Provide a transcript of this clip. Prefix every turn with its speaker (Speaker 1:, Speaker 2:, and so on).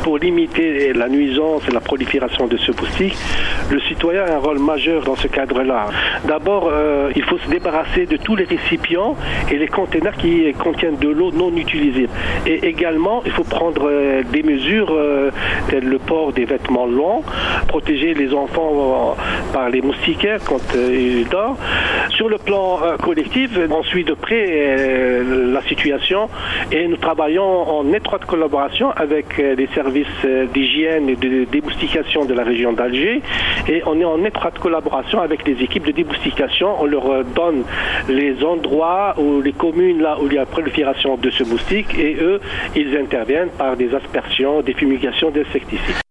Speaker 1: pour limiter la nuisance et la prolifération de ce moustique, le citoyen a un rôle majeur dans ce cadre-là. D'abord, il faut se débarrasser de tous les récipients et les conteneurs qui contiennent de l'eau non utilisée. Et également, il faut prendre des mesures telles le port des vêtements longs, protéger les enfants par les moustiquaires quand ils dorment. Sur le plan collectif, on suit de près la situation et nous travaillons en étroite collaboration avec les services d'hygiène et de déboustication de la région d'Alger, et on est en étroite collaboration avec les équipes de déboustication. On leur donne les endroits ou les communes là où il y a prolifération de ce moustique, et eux, ils interviennent par des aspersions, des fumigations d'insecticides.